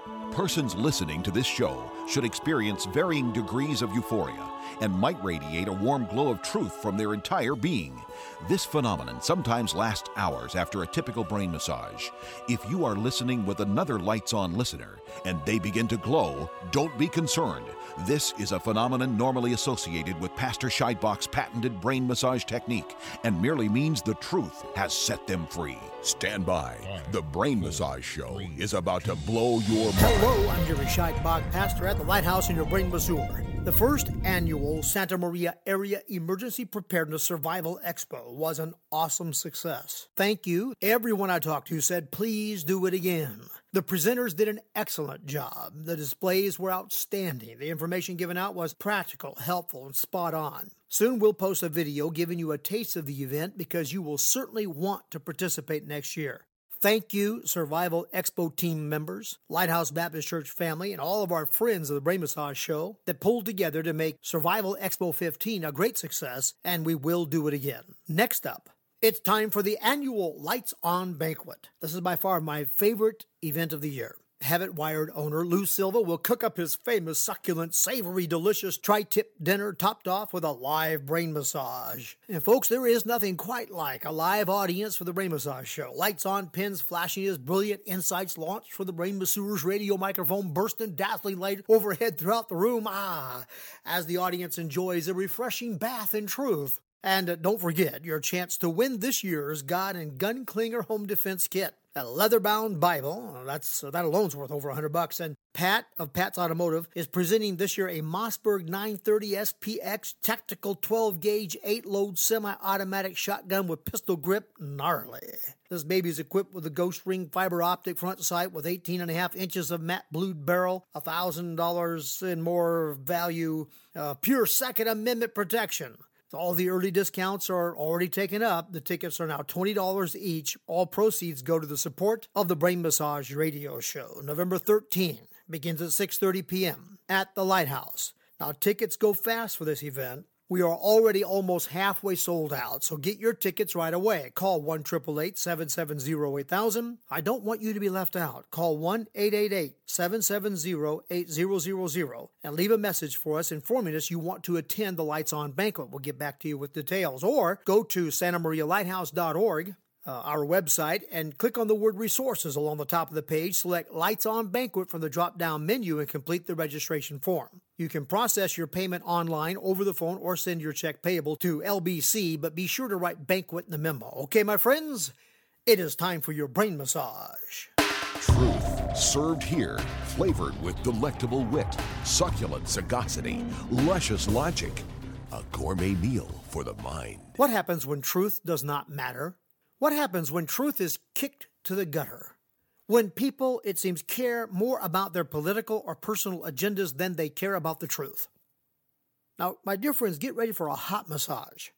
Persons listening to this show should experience varying degrees of euphoria and might radiate a warm glow of truth from their entire being. This phenomenon sometimes lasts hours after a typical brain massage. If you are listening with another Lights On listener and they begin to glow, don't be concerned. This is a phenomenon normally associated with Pastor Scheidbach's patented brain massage technique and merely means the truth has set them free. Stand by. The Brain Massage Show is about to blow your mind. Hello, I'm Jerry Scheidbach, pastor at the Lighthouse in your Brain Missouri. The first annual Santa Maria Area Emergency Preparedness Survival Expo was an awesome success. Thank you. Everyone I talked to said, please do it again. The presenters did an excellent job. The displays were outstanding. The information given out was practical, helpful, and spot on. Soon we'll post a video giving you a taste of the event because you will certainly want to participate next year. Thank you, Survival Expo team members, Lighthouse Baptist Church family, and all of our friends of the Brain Massage Show that pulled together to make Survival Expo 15 a great success, and we will do it again. Next up, it's time for the annual Lights On Banquet. This is by far my favorite event of the year. Habit Wired owner Lou Silva will cook up his famous, succulent, savory, delicious tri-tip dinner topped off with a live brain massage. And folks, there is nothing quite like a live audience for the Brain Massage Show. Lights on, pins flashing his brilliant insights launched from the Brain Masseur's radio microphone bursting dazzling light overhead throughout the room. As the audience enjoys a refreshing bath in truth. And don't forget your chance to win this year's God and Gun Clinger Home Defense Kit. A leather-bound Bible, that alone's worth over $100. And Pat of Pat's Automotive is presenting this year a Mossberg 930 SPX Tactical 12-gauge 8-load semi-automatic shotgun with pistol grip. Gnarly. This baby is equipped with a Ghost Ring fiber optic front sight with 18.5 inches of matte blued barrel, $1,000 in more value, pure Second Amendment protection. All the early discounts are already taken up. The tickets are now $20 each. All proceeds go to the support of the Brain Massage Radio Show. November 13 begins at 6:30 p.m. at the Lighthouse. Now, tickets go fast for this event. We are already almost halfway sold out, so get your tickets right away. Call 1-888-770-8000. I don't want you to be left out. Call 1-888-770-8000 and leave a message for us informing us you want to attend the Lights On Banquet. We'll get back to you with details. Or go to santamarialighthouse.org, our website, and click on the word resources along the top of the page. Select Lights On Banquet from the drop-down menu and complete the registration form. You can process your payment online, over the phone, or send your check payable to LBC, but be sure to write banquet in the memo. Okay, my friends, it is time for your brain massage. Truth served here, flavored with delectable wit, succulent sagacity, luscious logic. A gourmet meal for the mind. What happens when truth does not matter? What happens when truth is kicked to the gutter? When people, it seems, care more about their political or personal agendas than they care about the truth. Now, my dear friends, get ready for a hot massage.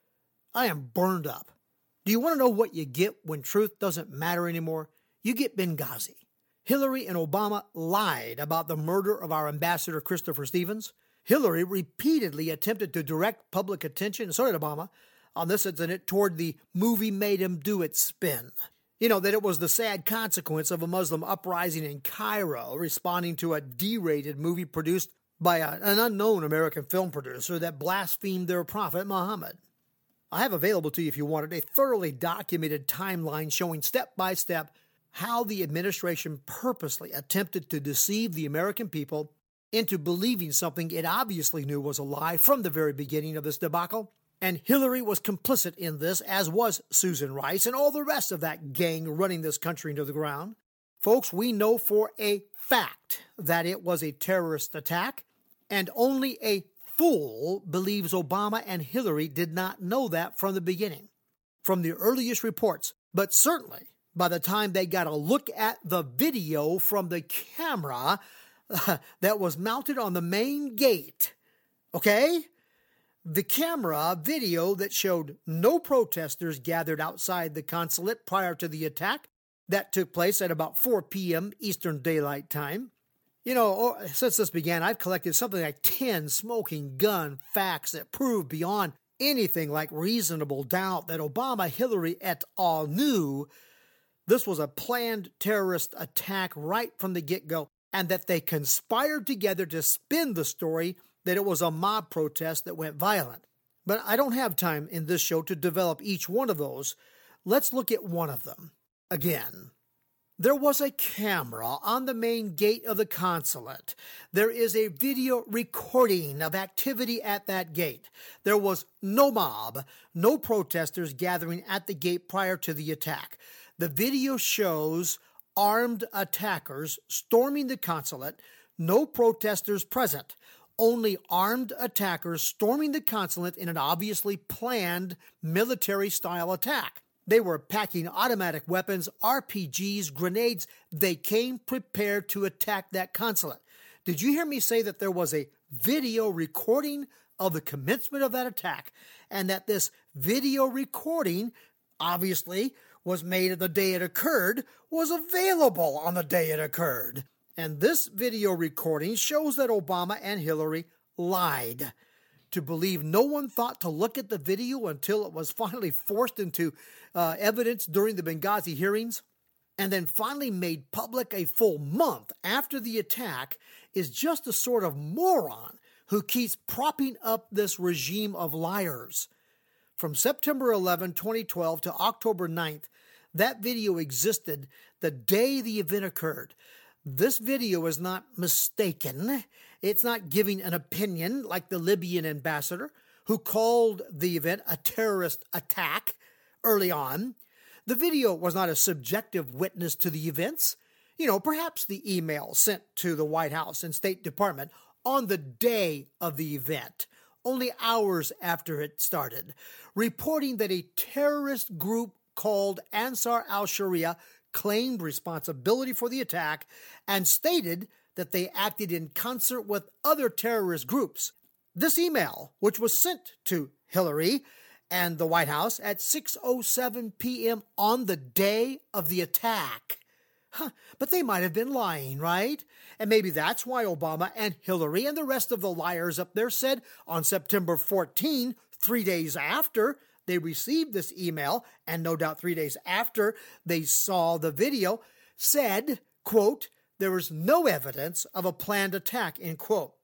I am burned up. Do you want to know what you get when truth doesn't matter anymore? You get Benghazi. Hillary and Obama lied about the murder of our ambassador, Christopher Stevens. Hillary repeatedly attempted to direct public attention, and so did Obama, on this incident toward the movie made him do it spin. You know, that it was the sad consequence of a Muslim uprising in Cairo responding to a D-rated movie produced by an unknown American film producer that blasphemed their prophet Muhammad. I have available to you, if you wanted, a thoroughly documented timeline showing step-by-step how the administration purposely attempted to deceive the American people into believing something it obviously knew was a lie from the very beginning of this debacle. And Hillary was complicit in this, as was Susan Rice and all the rest of that gang running this country into the ground. Folks, we know for a fact that it was a terrorist attack, and only a fool believes Obama and Hillary did not know that from the beginning, from the earliest reports. But certainly, by the time they got a look at the video from the camera that was mounted on the main gate, okay? The camera video that showed no protesters gathered outside the consulate prior to the attack that took place at about 4 p.m. Eastern Daylight Time. You know, since this began, I've collected something like 10 smoking gun facts that prove beyond anything like reasonable doubt that Obama, Hillary et al. Knew this was a planned terrorist attack right from the get-go. and that they conspired together to spin the story that it was a mob protest that went violent. But I don't have time in this show to develop each one of those. Let's look at one of them. Again, there was a camera on the main gate of the consulate. There is a video recording of activity at that gate. There was no mob, no protesters gathering at the gate prior to the attack. The video shows armed attackers storming the consulate, no protesters present. Only armed attackers storming the consulate in an obviously planned military-style attack. They were packing automatic weapons, RPGs, grenades. They came prepared to attack that consulate. Did you hear me say that there was a video recording of the commencement of that attack, and that this video recording, obviously, was made the day it occurred, was available on the day it occurred? And this video recording shows that Obama and Hillary lied. To believe no one thought to look at the video until it was finally forced into evidence during the Benghazi hearings, and then finally made public a full month after the attack, is just a sort of moron who keeps propping up this regime of liars. From September 11, 2012 to October 9th, that video existed the day the event occurred. This video is not mistaken. It's not giving an opinion like the Libyan ambassador who called the event a terrorist attack early on. The video was not a subjective witness to the events. Perhaps the email sent to the White House and State Department on the day of the event, only hours after it started, reporting that a terrorist group called Ansar al-Sharia claimed responsibility for the attack and stated that they acted in concert with other terrorist groups. This email, which was sent to Hillary and the White House at 6:07 p.m. on the day of the attack. But they might have been lying, right? And maybe that's why Obama and Hillary and the rest of the liars up there said on September 14, 3 days after they received this email, and no doubt 3 days after they saw the video, said, quote, there is no evidence of a planned attack, end quote.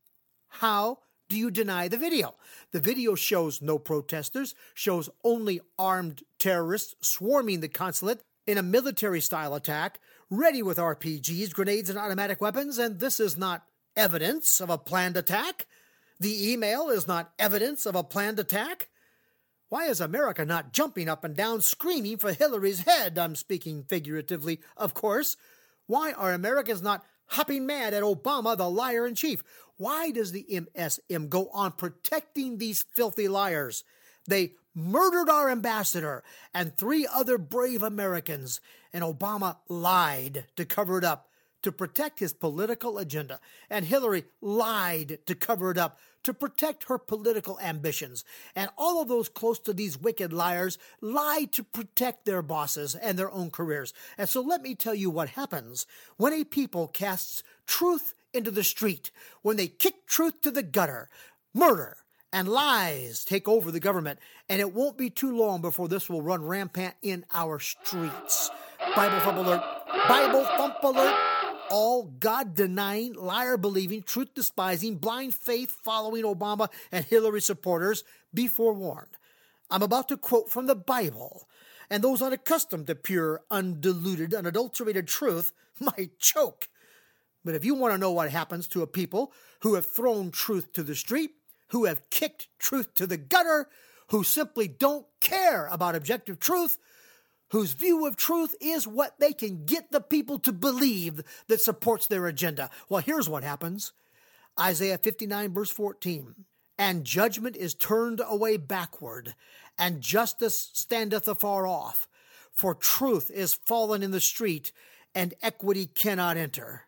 How do you deny the video? The video shows no protesters, shows only armed terrorists swarming the consulate in a military-style attack, ready with RPGs, grenades, and automatic weapons, and this is not evidence of a planned attack? The email is not evidence of a planned attack? Why is America not jumping up and down screaming for Hillary's head? I'm speaking figuratively, of course. Why are Americans not hopping mad at Obama, the liar-in-chief? Why does the MSM go on protecting these filthy liars? They murdered our ambassador and 3 other brave Americans, and Obama lied to cover it up, to protect his political agenda, and Hillary lied to cover it up, to protect her political ambitions. And all of those close to these wicked liars lied to protect their bosses and their own careers. And so let me tell you what happens when a people casts truth into the street, when they kick truth to the gutter. Murder and lies take over the government, and it won't be too long before this will run rampant in our streets. Bible thump alert! Bible thump alert! All God-denying, liar-believing, truth-despising, blind faith-following Obama and Hillary supporters, be forewarned. I'm about to quote from the Bible, and those unaccustomed to pure, undiluted, unadulterated truth might choke. But if you want to know what happens to a people who have thrown truth to the street, who have kicked truth to the gutter, who simply don't care about objective truth, whose view of truth is what they can get the people to believe that supports their agenda. Well, here's what happens. Isaiah 59, verse 14. And judgment is turned away backward, and justice standeth afar off. For truth is fallen in the street, and equity cannot enter.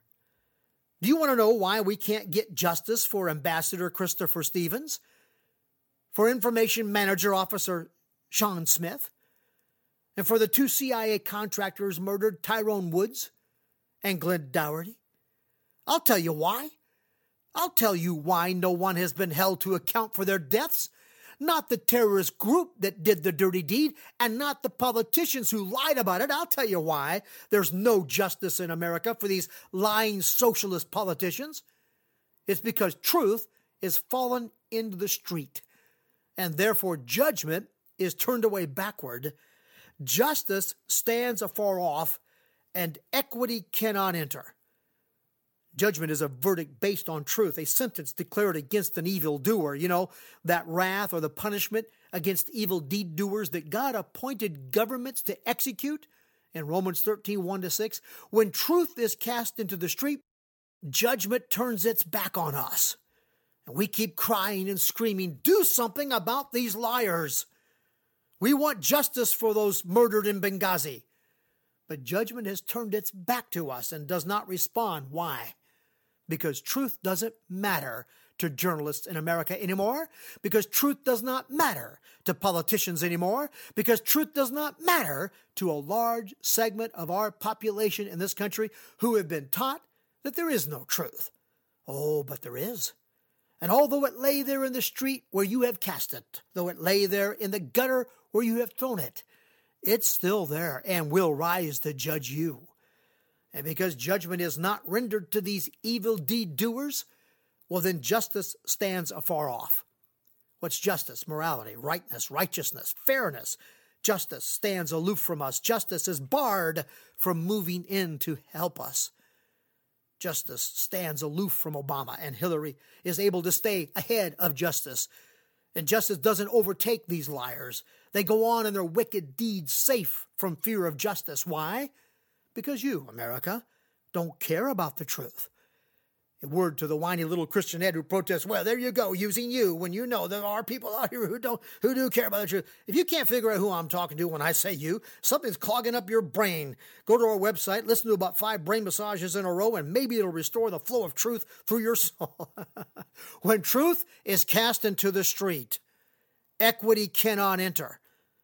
Do you want to know why we can't get justice for Ambassador Christopher Stevens? For Information Manager Officer Sean Smith? And for the 2 CIA contractors murdered, Tyrone Woods and Glenn Dougherty? I'll tell you why. I'll tell you why no one has been held to account for their deaths. not the terrorist group that did the dirty deed, and not the politicians who lied about it. I'll tell you why there's no justice in America for these lying socialist politicians. It's because truth is fallen into the street, and therefore judgment is turned away backward. Justice stands afar off, and equity cannot enter. Judgment is a verdict based on truth, a sentence declared against an evildoer. You know, that wrath or the punishment against evil deed doers that God appointed governments to execute in Romans 13, 1-6. When truth is cast into the street, judgment turns its back on us. And we keep crying and screaming, do something about these liars. We want justice for those murdered in Benghazi. But judgment has turned its back to us and does not respond. Why? Because truth doesn't matter to journalists in America anymore. Because truth does not matter to politicians anymore. Because truth does not matter to a large segment of our population in this country who have been taught that there is no truth. Oh, but there is. And although it lay there in the street where you have cast it, though it lay there in the gutter where you have thrown it, it's still there and will rise to judge you. And because judgment is not rendered to these evil deed doers, well, then justice stands afar off. What's justice? Morality, rightness, righteousness, fairness. Justice stands aloof from us. Justice is barred from moving in to help us. Justice stands aloof from Obama, and Hillary is able to stay ahead of justice. And justice doesn't overtake these liars. They go on in their wicked deeds safe from fear of justice. Why? Because you, America, don't care about the truth. A word to the whiny little Christianette who protests, well, there you go, using you, when you know there are people out here who do care about the truth. If you can't figure out who I'm talking to when I say you, something's clogging up your brain. Go to our website, listen to about 5 brain massages in a row, and maybe it'll restore the flow of truth through your soul. When truth is cast into the street, equity cannot enter.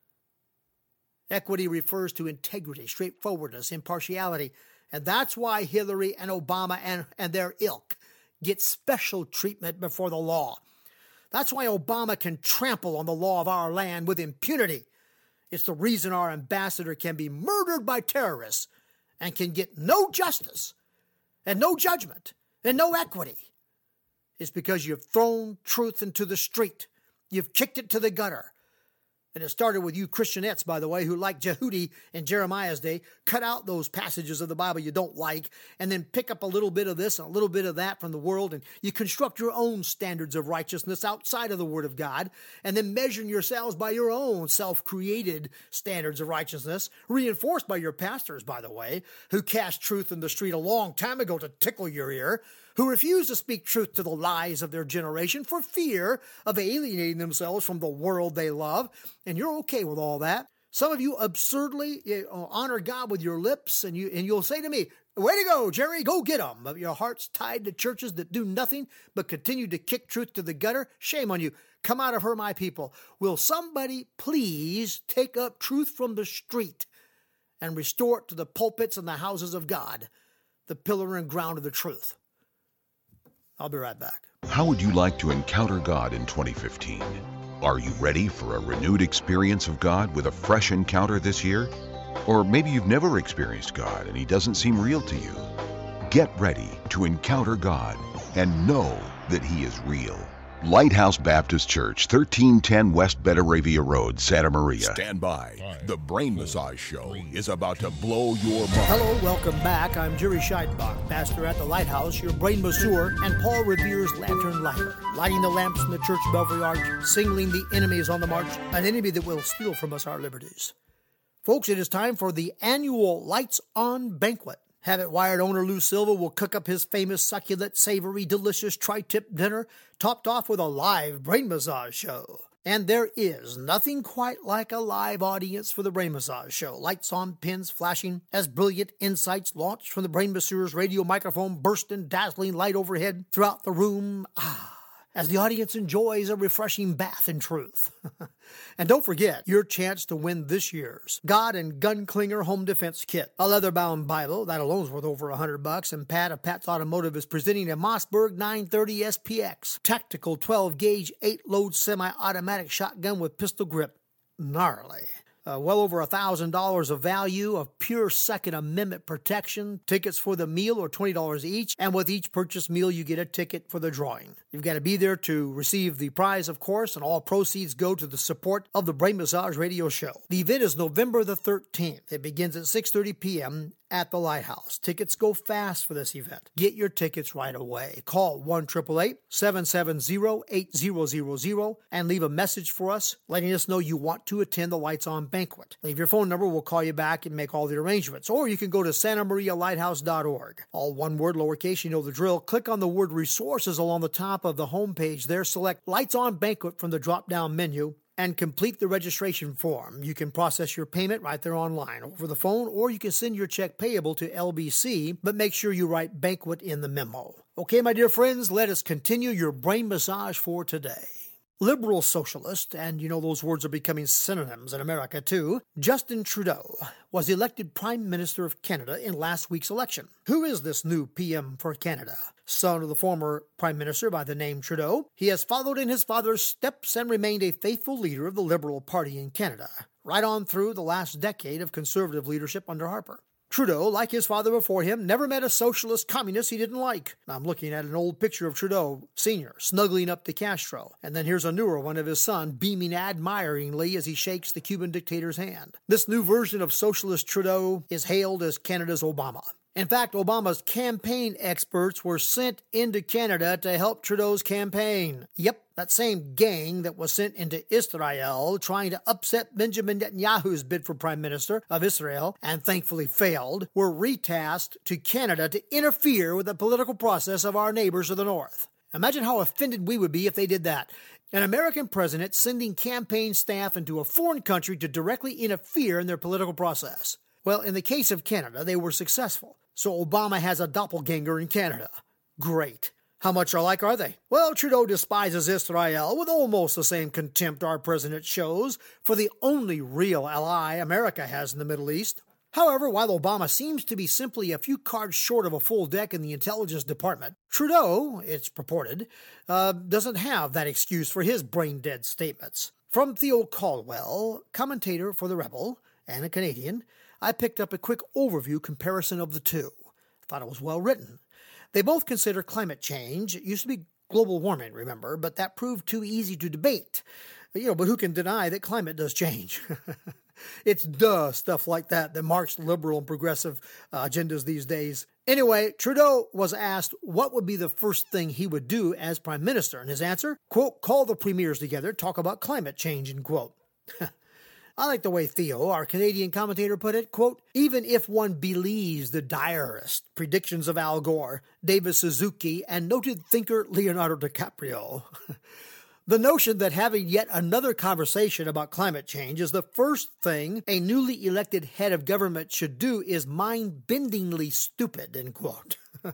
Equity refers to integrity, straightforwardness, impartiality. And that's why Hillary and Obama and their ilk get special treatment before the law. That's why Obama can trample on the law of our land with impunity. It's the reason our ambassador can be murdered by terrorists and can get no justice and no judgment and no equity. It's because you've thrown truth into the street. You've kicked it to the gutter. And it started with you Christianettes, by the way, who, like Jehudi in Jeremiah's day, cut out those passages of the Bible you don't like and then pick up a little bit of this and a little bit of that from the world, and you construct your own standards of righteousness outside of the Word of God, and then measuring yourselves by your own self-created standards of righteousness, reinforced by your pastors, by the way, who cast truth in the street a long time ago to tickle your ear, who refuse to speak truth to the lies of their generation for fear of alienating themselves from the world they love. And you're okay with all that. Some of you absurdly honor God with your lips, and you'll say to me, way to go, Jerry, go get them. But your heart's tied to churches that do nothing but continue to kick truth to the gutter. Shame on you. Come out of her, my people. Will somebody please take up truth from the street and restore it to the pulpits and the houses of God, the pillar and ground of the truth? I'll be right back. How would you like to encounter God in 2015? Are you ready for a renewed experience of God with a fresh encounter this year? Or maybe you've never experienced God and He doesn't seem real to you. Get ready to encounter God and know that He is real. Lighthouse Baptist Church, 1310 West Betaravia Road, Santa Maria. Stand by. The Brain Massage Show is about to blow your mind. Hello, welcome back. I'm Jerry Scheidbach, pastor at the Lighthouse, your brain masseur, and Paul Revere's lantern lighter, lighting the lamps in the church belfry arch, singling the enemies on the march, an enemy that will steal from us our liberties. Folks, it is time for the annual Lights On Banquet. Have It Wired owner Lou Silva will cook up his famous succulent, savory, delicious tri-tip dinner, topped off with a live brain massage show. And there is nothing quite like a live audience for the Brain Massage Show. Lights on, pins flashing, as brilliant insights launched from the Brain Masseur's radio microphone burst in dazzling light overhead throughout the room. as the audience enjoys a refreshing bath in truth. And don't forget your chance to win this year's God and Gunklinger Home Defense Kit, a leather-bound Bible that alone's worth over $100, and Pat of Pat's Automotive is presenting a Mossberg 930 SPX tactical 12-gauge 8-load semi-automatic shotgun with pistol grip. Gnarly. Well over $1,000 of value of pure Second Amendment protection, tickets for the meal are $20 each, and with each purchased meal you get a ticket for the drawing. You've got to be there to receive the prize, of course, and all proceeds go to the support of the Brain Massage Radio Show. The event is November the 13th. It begins at 6:30 p.m. at the Lighthouse. Tickets go fast for this event. Get your tickets right away. Call 1-888-770-8000 and leave a message for us, letting us know you want to attend the Lights On banquet. Leave your phone number. We'll call you back and make all the arrangements. Or you can go to santamarialighthouse.org. All one word, lowercase, you know the drill. Click on the word resources along the top of the homepage there. Select Lights On Banquet from the drop-down menu and complete the registration form. You can process your payment right there online over the phone, or you can send your check payable to LBC, but make sure you write banquet in the memo. Okay, my dear friends, let us continue your brain massage for today. Liberal socialist, and you know those words are becoming synonyms in America too, Justin Trudeau was elected Prime Minister of Canada in last week's election. Who is this new PM for Canada? Son of the former Prime Minister by the name Trudeau, he has followed in his father's steps and remained a faithful leader of the Liberal Party in Canada, right on through the last decade of Conservative leadership under Harper. Trudeau, like his father before him, never met a socialist communist he didn't like. Now, I'm looking at an old picture of Trudeau Sr. snuggling up to Castro, and then here's a newer one of his son beaming admiringly as he shakes the Cuban dictator's hand. This new version of socialist Trudeau is hailed as Canada's Obama. In fact, Obama's campaign experts were sent into Canada to help Trudeau's campaign. Yep, that same gang that was sent into Israel trying to upset Benjamin Netanyahu's bid for Prime Minister of Israel, and thankfully failed, were retasked to Canada to interfere with the political process of our neighbors to the north. Imagine how offended we would be if they did that. An American president sending campaign staff into a foreign country to directly interfere in their political process. Well, in the case of Canada, they were successful. So Obama has a doppelganger in Canada. Great. How much alike are they? Well, Trudeau despises Israel with almost the same contempt our president shows for the only real ally America has in the Middle East. However, while Obama seems to be simply a few cards short of a full deck in the intelligence department, Trudeau, it's purported, doesn't have that excuse for his brain-dead statements. From Theo Caldwell, commentator for The Rebel and a Canadian, I picked up a quick overview comparison of the two. I thought it was well written. They both consider climate change. It used to be global warming, remember, but that proved too easy to debate. But who can deny that climate does change? It's stuff like that marks liberal and progressive agendas these days. Anyway, Trudeau was asked what would be the first thing he would do as Prime Minister, and his answer, quote, call the premiers together, talk about climate change, end quote. I like the way Theo, our Canadian commentator, put it, quote, even if one believes the diarist predictions of Al Gore, David Suzuki, and noted thinker Leonardo DiCaprio, the notion that having yet another conversation about climate change is the first thing a newly elected head of government should do is mind-bendingly stupid, end quote.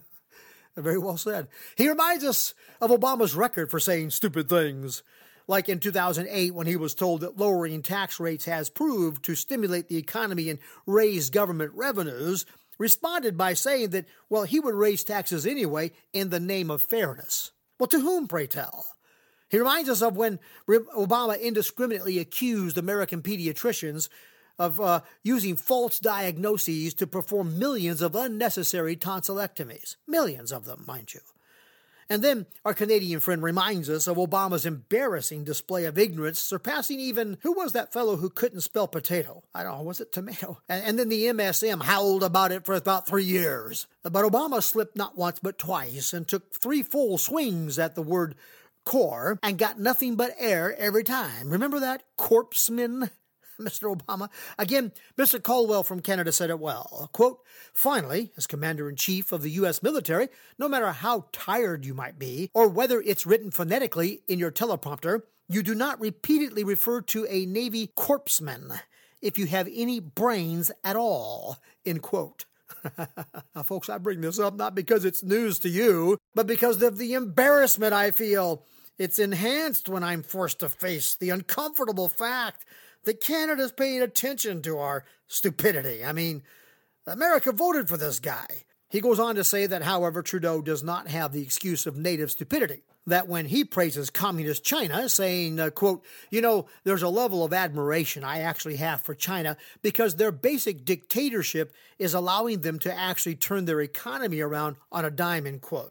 Very well said. He reminds us of Obama's record for saying stupid things. Like in 2008 when he was told that lowering tax rates has proved to stimulate the economy and raise government revenues, responded by saying that, well, he would raise taxes anyway in the name of fairness. Well, to whom, pray tell? He reminds us of when Obama indiscriminately accused American pediatricians of using false diagnoses to perform millions of unnecessary tonsillectomies. Millions of them, mind you. And then our Canadian friend reminds us of Obama's embarrassing display of ignorance, surpassing even, who was that fellow who couldn't spell potato? I don't know, was it tomato? And then the MSM howled about it for about 3 years. But Obama slipped not once but twice and took 3 full swings at the word core and got nothing but air every time. Remember that, corpseman? Mr. Obama. Again, Mr. Caldwell from Canada said it well. Quote, finally, as Commander-in-Chief of the U.S. military, no matter how tired you might be, or whether it's written phonetically in your teleprompter, you do not repeatedly refer to a Navy corpsman if you have any brains at all, end quote. Now, folks, I bring this up not because it's news to you, but because of the embarrassment I feel. It's enhanced when I'm forced to face the uncomfortable fact that Canada's paying attention to our stupidity. I mean, America voted for this guy. He goes on to say that, however, Trudeau does not have the excuse of native stupidity. That when he praises communist China, saying, quote, there's a level of admiration I actually have for China because their basic dictatorship is allowing them to actually turn their economy around on a dime, end quote.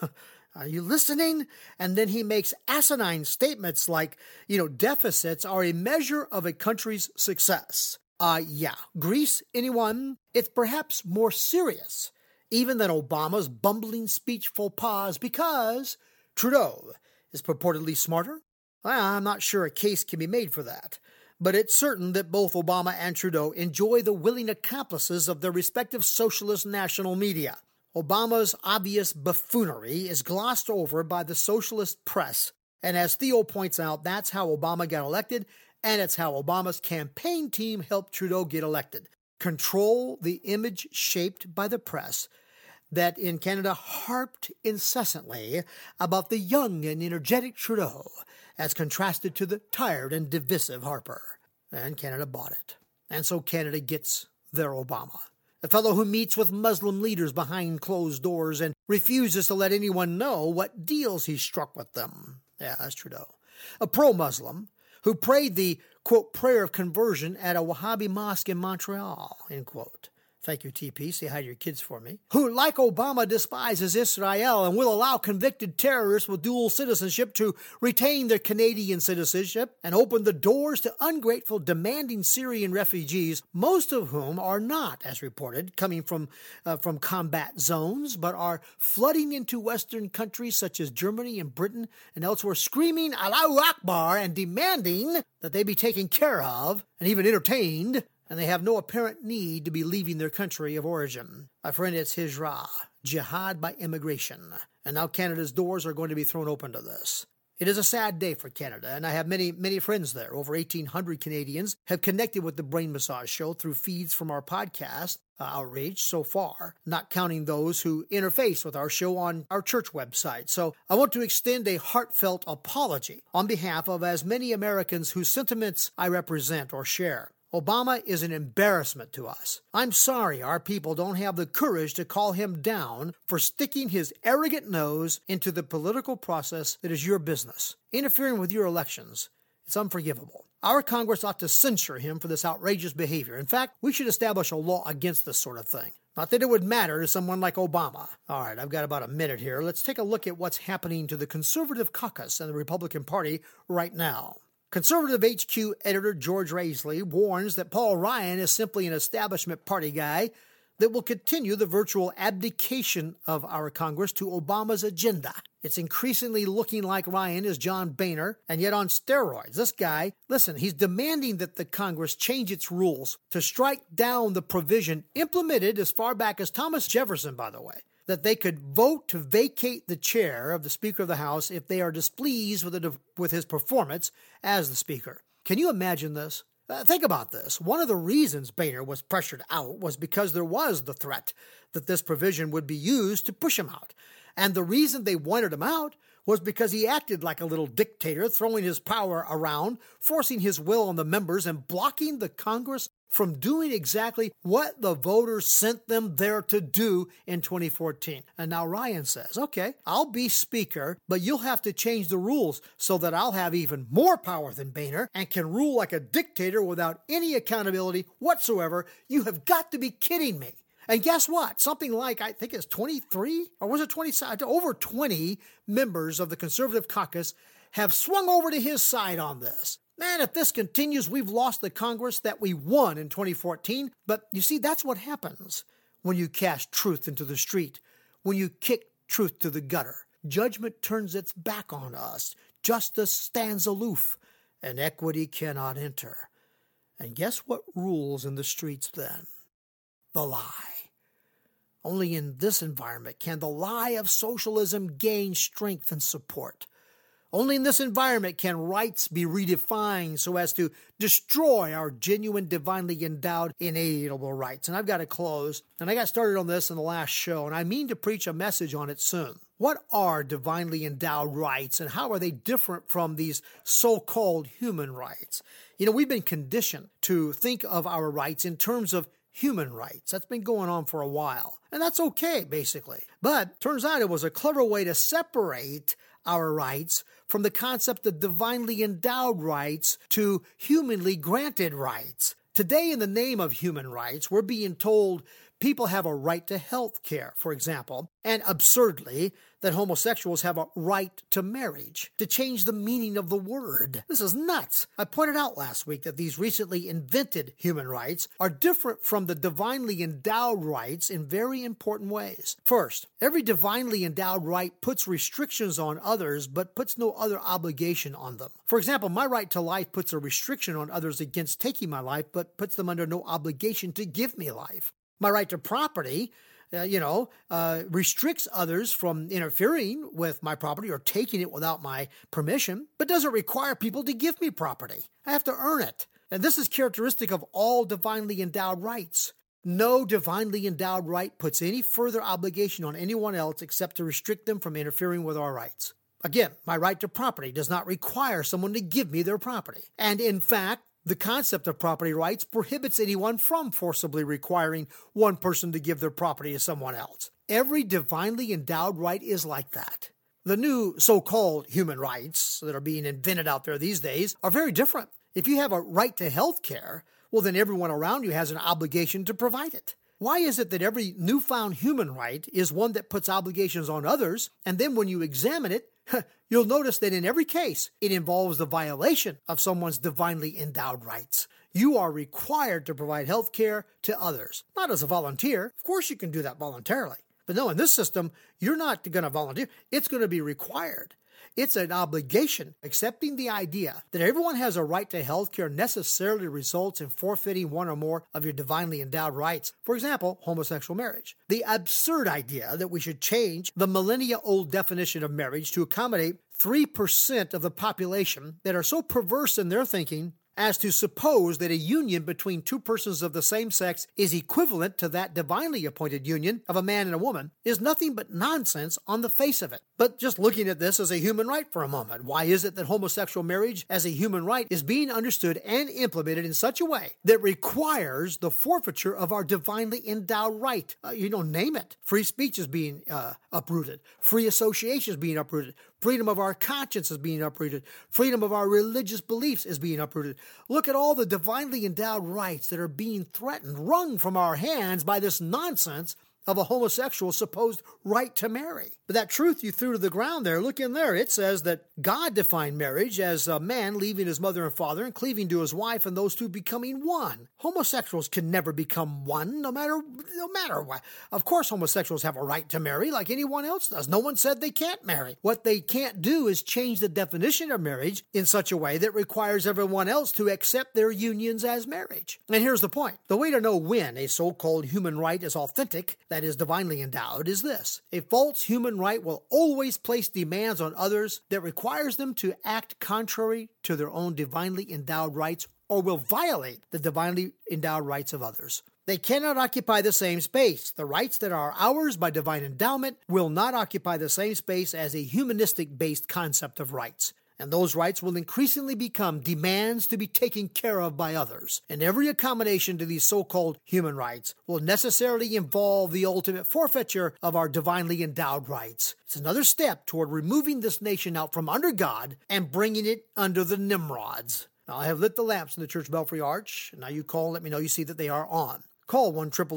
Are you listening? And then he makes asinine statements like, deficits are a measure of a country's success. Yeah, Greece, anyone? It's perhaps more serious, even than Obama's bumbling speech faux pas, because Trudeau is purportedly smarter. Well, I'm not sure a case can be made for that, but it's certain that both Obama and Trudeau enjoy the willing accomplices of their respective socialist national media. Obama's obvious buffoonery is glossed over by the socialist press, and as Theo points out, that's how Obama got elected, and it's how Obama's campaign team helped Trudeau get elected. Control the image shaped by the press that in Canada harped incessantly about the young and energetic Trudeau as contrasted to the tired and divisive Harper. And Canada bought it. And so Canada gets their Obama. A fellow who meets with Muslim leaders behind closed doors and refuses to let anyone know what deals he struck with them. Yeah, that's Trudeau. A pro-Muslim who prayed the, quote, prayer of conversion at a Wahhabi mosque in Montreal, end quote. Thank you, TP. Say hi to your kids for me. Who, like Obama, despises Israel and will allow convicted terrorists with dual citizenship to retain their Canadian citizenship and open the doors to ungrateful, demanding Syrian refugees, most of whom are not, as reported, coming from combat zones, but are flooding into Western countries such as Germany and Britain and elsewhere, screaming Allahu Akbar and demanding that they be taken care of and even entertained, and they have no apparent need to be leaving their country of origin. My friend, it's Hijrah, jihad by immigration. And now Canada's doors are going to be thrown open to this. It is a sad day for Canada, and I have many, many friends there. Over 1,800 Canadians have connected with the Brain Massage Show through feeds from our podcast outreach so far, not counting those who interface with our show on our church website. So I want to extend a heartfelt apology on behalf of as many Americans whose sentiments I represent or share. Obama is an embarrassment to us. I'm sorry our people don't have the courage to call him down for sticking his arrogant nose into the political process that is your business, interfering with your elections. It's unforgivable. Our Congress ought to censure him for this outrageous behavior. In fact, we should establish a law against this sort of thing. Not that it would matter to someone like Obama. All right, I've got about a minute here. Let's take a look at what's happening to the Conservative caucus and the Republican Party right now. Conservative HQ editor George Raisley warns that Paul Ryan is simply an establishment party guy that will continue the virtual abdication of our Congress to Obama's agenda. It's increasingly looking like Ryan is John Boehner, and yet on steroids. This guy, listen, he's demanding that the Congress change its rules to strike down the provision implemented as far back as Thomas Jefferson, by the way, that they could vote to vacate the chair of the Speaker of the House if they are displeased with his performance as the Speaker. Can you imagine this? Think about this. One of the reasons Boehner was pressured out was because there was the threat that this provision would be used to push him out. And the reason they wanted him out was because he acted like a little dictator, throwing his power around, forcing his will on the members, and blocking the Congress from doing exactly what the voters sent them there to do in 2014. And now Ryan says, okay, I'll be Speaker, but you'll have to change the rules so that I'll have even more power than Boehner and can rule like a dictator without any accountability whatsoever. You have got to be kidding me. And guess what? Something like, I think it's 23, or was it 20? Over 20 members of the Conservative caucus have swung over to his side on this. Man, if this continues, we've lost the Congress that we won in 2014. But you see, that's what happens when you cast truth into the street, when you kick truth to the gutter. Judgment turns its back on us. Justice stands aloof, and equity cannot enter. And guess what rules in the streets then? The lie. Only in this environment can the lie of socialism gain strength and support. Only in this environment can rights be redefined so as to destroy our genuine, divinely endowed, inalienable rights. And I've got to close, and I got started on this in the last show, and I mean to preach a message on it soon. What are divinely endowed rights, and how are they different from these so-called human rights? You know, we've been conditioned to think of our rights in terms of human rights. That's been going on for a while. And that's okay, basically. But turns out it was a clever way to separate our rights from the concept of divinely endowed rights to humanly granted rights. Today, in the name of human rights, we're being told people have a right to health care, for example, and absurdly, that homosexuals have a right to marriage, to change the meaning of the word. This is nuts. I pointed out last week that these recently invented human rights are different from the divinely endowed rights in very important ways. First, every divinely endowed right puts restrictions on others, but puts no other obligation on them. For example, my right to life puts a restriction on others against taking my life, but puts them under no obligation to give me life. My right to property, restricts others from interfering with my property or taking it without my permission, but doesn't require people to give me property. I have to earn it. And this is characteristic of all divinely endowed rights. No divinely endowed right puts any further obligation on anyone else except to restrict them from interfering with our rights. Again, my right to property does not require someone to give me their property. And in fact, the concept of property rights prohibits anyone from forcibly requiring one person to give their property to someone else. Every divinely endowed right is like that. The new so-called human rights that are being invented out there these days are very different. If you have a right to health care, well, then everyone around you has an obligation to provide it. Why is it that every newfound human right is one that puts obligations on others, and then when you examine it, you'll notice that in every case, it involves the violation of someone's divinely endowed rights. You are required to provide health care to others, not as a volunteer. Of course, you can do that voluntarily. But no, in this system, you're not going to volunteer. It's going to be required. It's an obligation. Accepting the idea that everyone has a right to health care necessarily results in forfeiting one or more of your divinely endowed rights. For example, homosexual marriage. The absurd idea that we should change the millennia-old definition of marriage to accommodate 3% of the population that are so perverse in their thinking as to suppose that a union between two persons of the same sex is equivalent to that divinely appointed union of a man and a woman is nothing but nonsense on the face of it. But just looking at this as a human right for a moment, why is it that homosexual marriage as a human right is being understood and implemented in such a way that requires the forfeiture of our divinely endowed right? Name it. Free speech is being uprooted. Free association is being uprooted. Freedom of our conscience is being uprooted. Freedom of our religious beliefs is being uprooted. Look at all the divinely endowed rights that are being threatened, wrung from our hands by this nonsense of a homosexual's supposed right to marry. But that truth you threw to the ground there, look in there. It says that God defined marriage as a man leaving his mother and father and cleaving to his wife and those two becoming one. Homosexuals can never become one, no matter what. Of course, homosexuals have a right to marry like anyone else does. No one said they can't marry. What they can't do is change the definition of marriage in such a way that requires everyone else to accept their unions as marriage. And here's the point. The way to know when a so-called human right is authentic, that is divinely endowed, is this. A false human right will always place demands on others that requires them to act contrary to their own divinely endowed rights or will violate the divinely endowed rights of others. They cannot occupy the same space. The rights that are ours by divine endowment will not occupy the same space as a humanistic-based concept of rights. And those rights will increasingly become demands to be taken care of by others. And every accommodation to these so-called human rights will necessarily involve the ultimate forfeiture of our divinely endowed rights. It's another step toward removing this nation out from under God and bringing it under the Nimrods. Now, I have lit the lamps in the church belfry arch. Now you call and let me know you see that they are on. Call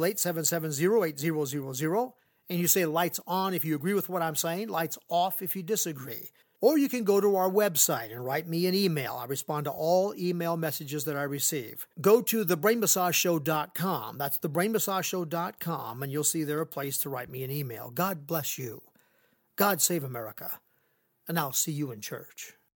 1-888-770-8000 and you say lights on if you agree with what I'm saying, lights off if you disagree. Or you can go to our website and write me an email. I respond to all email messages that I receive. Go to thebrainmassageshow.com. That's thebrainmassageshow.com, and you'll see there a place to write me an email. God bless you. God save America. And I'll see you in church.